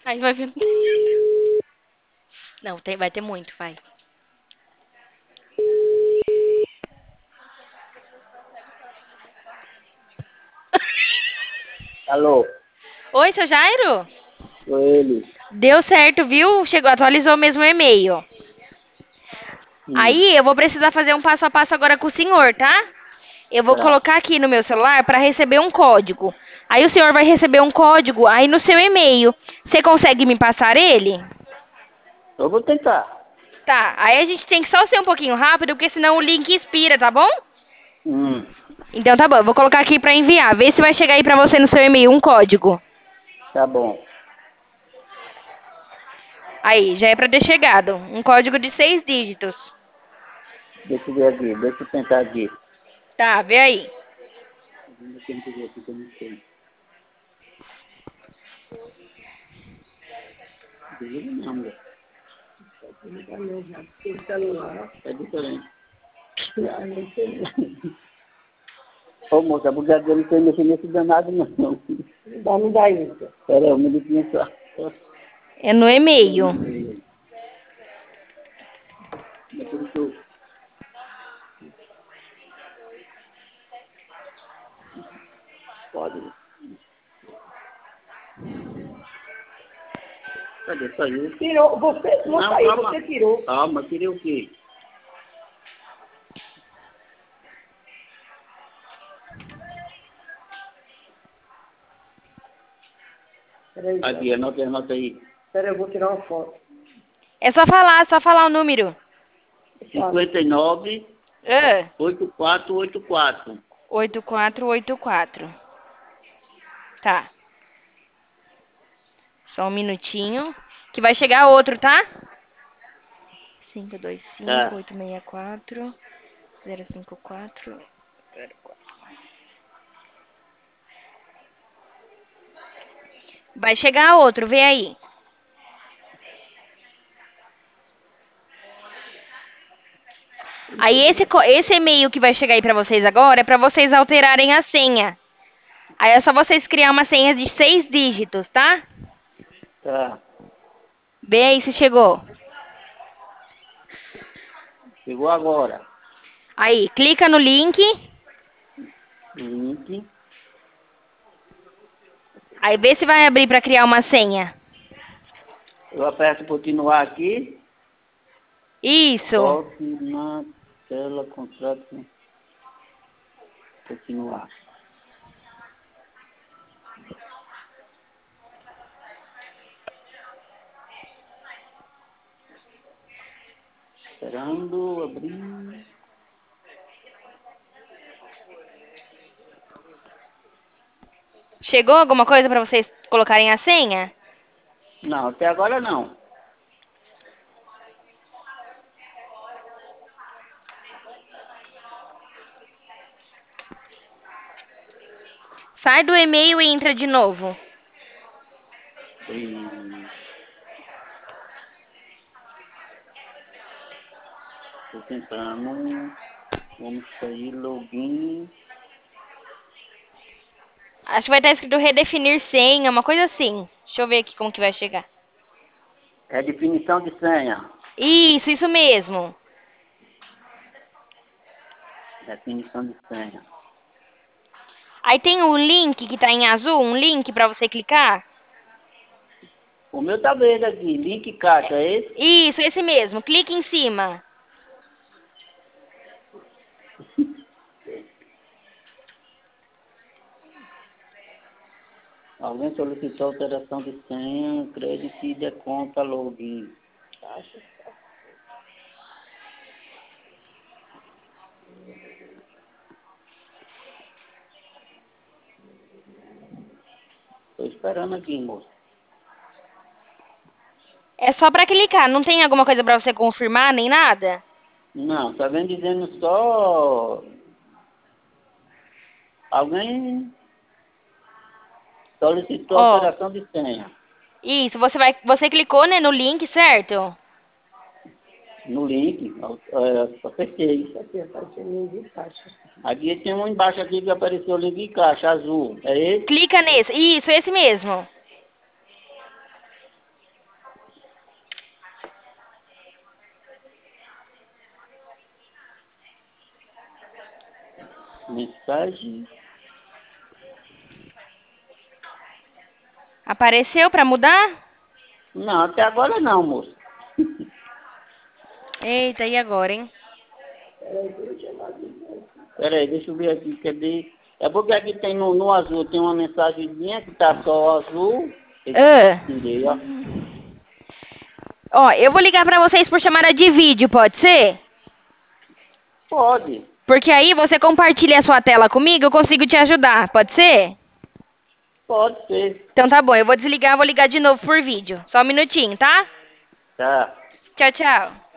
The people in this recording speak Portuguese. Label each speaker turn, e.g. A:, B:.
A: Aí vai vir. Não, vai ter muito, vai.
B: Alô,
A: Oi, seu Jairo?
B: sou ele.
A: Deu certo, viu? Chegou, atualizou mesmo o e-mail.
B: Hum,
A: Aí eu vou precisar fazer um passo a passo agora com o senhor, tá? Eu vou
B: tá.
A: colocar aqui no meu celular para receber um código. Aí o senhor vai receber um código aí no seu e-mail. Você consegue me passar ele?
B: Eu vou tentar.
A: Tá, aí a gente tem que só ser um pouquinho rápido, porque senão o link expira, tá bom?
B: Hum,
A: Então tá bom, eu vou colocar aqui pra enviar. Vê se vai chegar aí pra você no seu e-mail um código.
B: tá bom.
A: Aí, já é pra ter chegado. Um código de 6 dígitos.
B: Deixa eu ver aqui, deixa eu tentar aqui.
A: Tá, vê aí.
B: Eu tenho que ver aqui que eu não sei. Desliga não, mulher. O celular é diferente. Ô moça, porque eu não sei mexer nesse danado não. Me dá isso. Pera aí, um minutinho só.
A: É no e-mail.
B: Depois eu... Pode. Cadê? Saiu. Tirou. Você não saiu, calma. Você tirou. Calma, tirei o quê? Peraí. Aqui, anota aí. Peraí, eu vou tirar uma foto.
A: É só falar o número.
B: 59
A: Ah,
B: 8484.
A: 8484. Tá. Só um minutinho. Que vai chegar outro, tá? 525
B: Tá.
A: 864 054 04. Vai chegar outro, vê aí. Aí esse e-mail que vai chegar aí pra vocês agora é pra vocês alterarem a senha. Aí é só vocês criar uma senha de 6 dígitos, tá?
B: Tá.
A: Vê aí se chegou.
B: Chegou agora.
A: Aí, clica no link.
B: Link.
A: Aí vê se vai abrir pra criar uma senha.
B: Eu aperto continuar aqui.
A: Isso.
B: Toque na tela, contrato. Continuar. Esperando abrir.
A: Chegou alguma coisa pra vocês colocarem a senha?
B: Não, até agora não.
A: Sai do e-mail e entra de novo.
B: Estou tentando. Vamos sair, login.
A: Acho que vai estar escrito redefinir senha, uma coisa assim. Deixa eu ver aqui como que vai chegar.
B: É definição de senha.
A: Isso mesmo.
B: Definição de senha.
A: Aí tem um link que tá em azul, um link pra você clicar.
B: O meu tá verde aqui. Link caixa, é esse?
A: Isso, esse mesmo. Clique em cima.
B: Alguém solicitou alteração de senha, crédito e de conta login. Estou esperando aqui, moço.
A: É só pra clicar, não tem alguma coisa pra você confirmar nem nada?
B: Não, tá vendo dizendo só... Alguém solicitou
A: Ó,
B: alteração de senha.
A: isso, você clicou, né, no link, certo?
B: No link, apertei. Aqui tem um embaixo aqui que apareceu link de caixa azul. É esse?
A: Clica nesse. Isso, esse mesmo.
B: Mensagem.
A: Apareceu pra mudar?
B: Não, até agora não, moço.
A: Eita, e agora, hein?
B: Peraí, deixa eu ver aqui, cadê? É porque aqui tem no azul, tem uma mensagenzinha que tá só azul. Tirei, ó.
A: Ó, eu vou ligar pra vocês por chamada de vídeo, pode ser?
B: Pode,
A: Porque aí você compartilha a sua tela comigo, eu consigo te ajudar, pode ser?
B: pode ser.
A: Então tá bom, eu vou desligar, vou ligar de novo por vídeo. Só um minutinho, tá?
B: Tá.
A: Tchau, tchau.